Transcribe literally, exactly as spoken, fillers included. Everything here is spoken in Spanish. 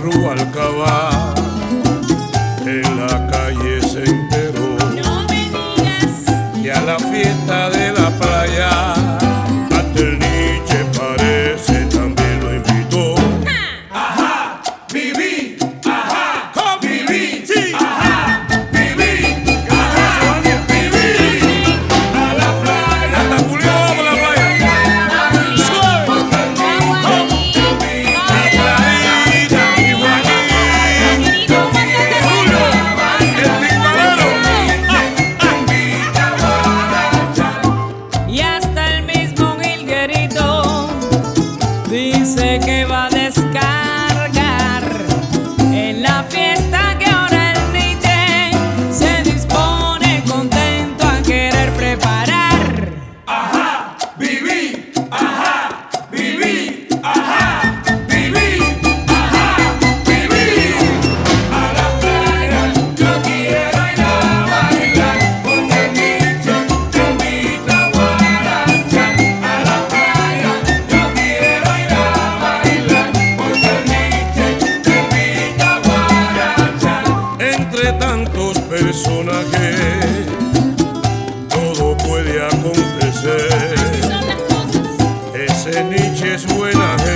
Rubalcaba, en la calle se enteró. No me digas. Y a la fiesta de la playa, hasta el Nietzsche parece también lo invitó. Ajá, viví, ajá, ¡Come! viví, Sí. ajá, viví, ajá, viví, a la playa. Hasta Julio vamos a la playa. Y hasta el mismo Gilguerito dice que va a descargar en la fiesta que ahora el Nietzsche se dispone contento a querer preparar. Ajá, viví, ajá, viví, ajá, viví, ajá, viví, a la playa. Yo quiero ir a bailar porque el Nietzsche te invita a guaracha. A la playa. Yo quiero ir a bailar porque el Nietzsche te invita a guaracha. Entre tantos personajes, todo puede acontecer. Son las cosas. Ese Nietzsche es buena